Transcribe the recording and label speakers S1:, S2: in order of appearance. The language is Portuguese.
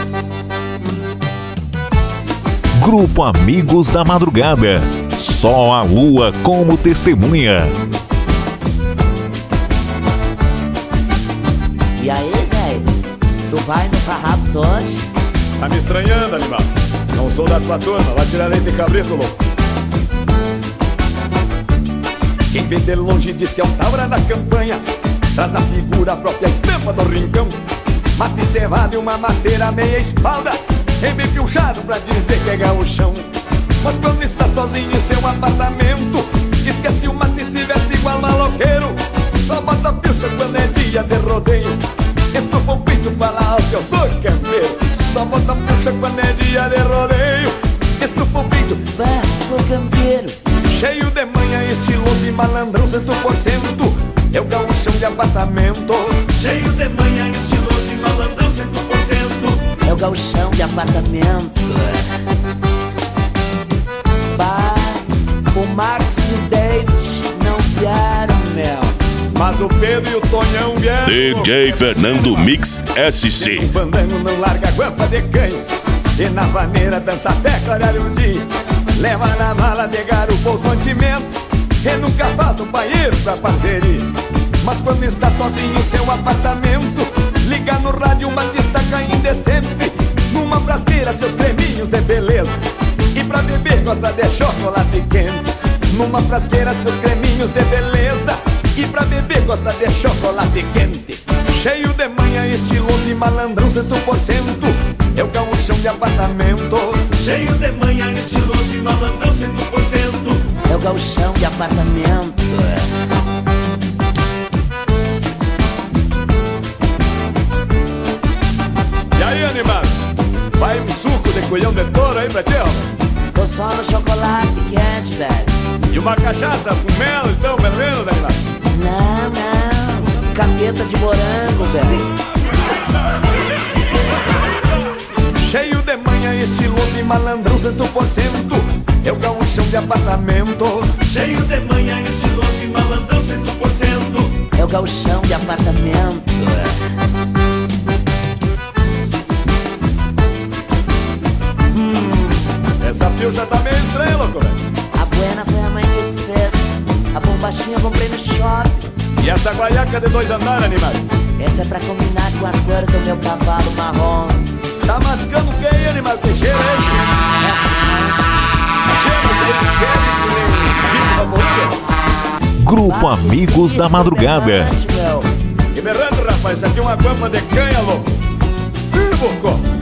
S1: Grupo Amigos da Madrugada. Só a lua como testemunha.
S2: E aí, velho? Tu vai no Farrapos hoje?
S3: Tá me estranhando, animal. Não sou da tua turma, vai tirar leite de cabrito, louco. Quem vê de longe diz que é um taura da campanha, traz na figura a própria estampa do rincão. Mate cevado e uma mateira meia espalda, é bem piochado pra dizer que é gauchão. Mas quando está sozinho em seu apartamento, esquece o mate e se veste igual maloqueiro. Só bota pilcha quando é dia de rodeio, estufa o pinto, fala alto, eu sou campeiro. Só bota pilcha quando é dia de rodeio, estufa o pinto,
S2: bah, sou campeiro.
S3: Cheio de manha, estiloso e malandrão 100%, é o gauchão de apartamento.
S4: Cheio de manha, estiloso e malandrão 100%,
S2: é o gauchão de apartamento. Bah, o Marcos e o David não vieram, meu,
S3: mas o Pedro e o Tonhão vieram.
S5: DJ Fernando Mix SC.
S3: O fandango não larga a guampa de canho, e na vaneira dança até clarear o dia. Leva na mala de garupa os mantimentos, e nunca falta um banheiro pra parceria. Mas quando está sozinho em seu apartamento, liga no rádio uma destaca indecente, numa frasqueira seus creminhos de beleza, e pra beber gosta de chocolate quente. Numa frasqueira seus creminhos de beleza, e pra beber gosta de chocolate quente. Cheio de manha, estiloso e malandrão 100%, é o gauchão de apartamento.
S4: Cheio de manha, estiloso e malandrão 100%,
S2: é o gauchão de apartamento.
S3: E aí, animado? Vai um suco de colhão de touro aí pra ti, ó?
S2: Tô só no chocolate quente, velho.
S3: E uma cachaça com mel, então, pelo menos, animado?
S2: Não, capeta de morango, velho.
S3: Cheio de manha, estiloso e malandrão 100%, é o gauchão de apartamento.
S4: Cheio de manha, estiloso e malandrão 100%,
S2: é o gauchão de apartamento.
S3: Essa pilcha tá meio estranha, louco, velho.
S2: A buena foi a mãe que fez, a bombachinha eu comprei no shopping.
S3: E essa guaiaca de 2 andares, animado?
S2: Essa é pra combinar com a cor do meu cavalo marrom.
S3: Tá mascando o que aí, animado? Que cheiro é esse? Cheiro, isso aí que
S1: Grupo Amigos da Madrugada.
S3: E berrando, rapaz, isso aqui é uma guampa de canha, louco. Ih, bocó.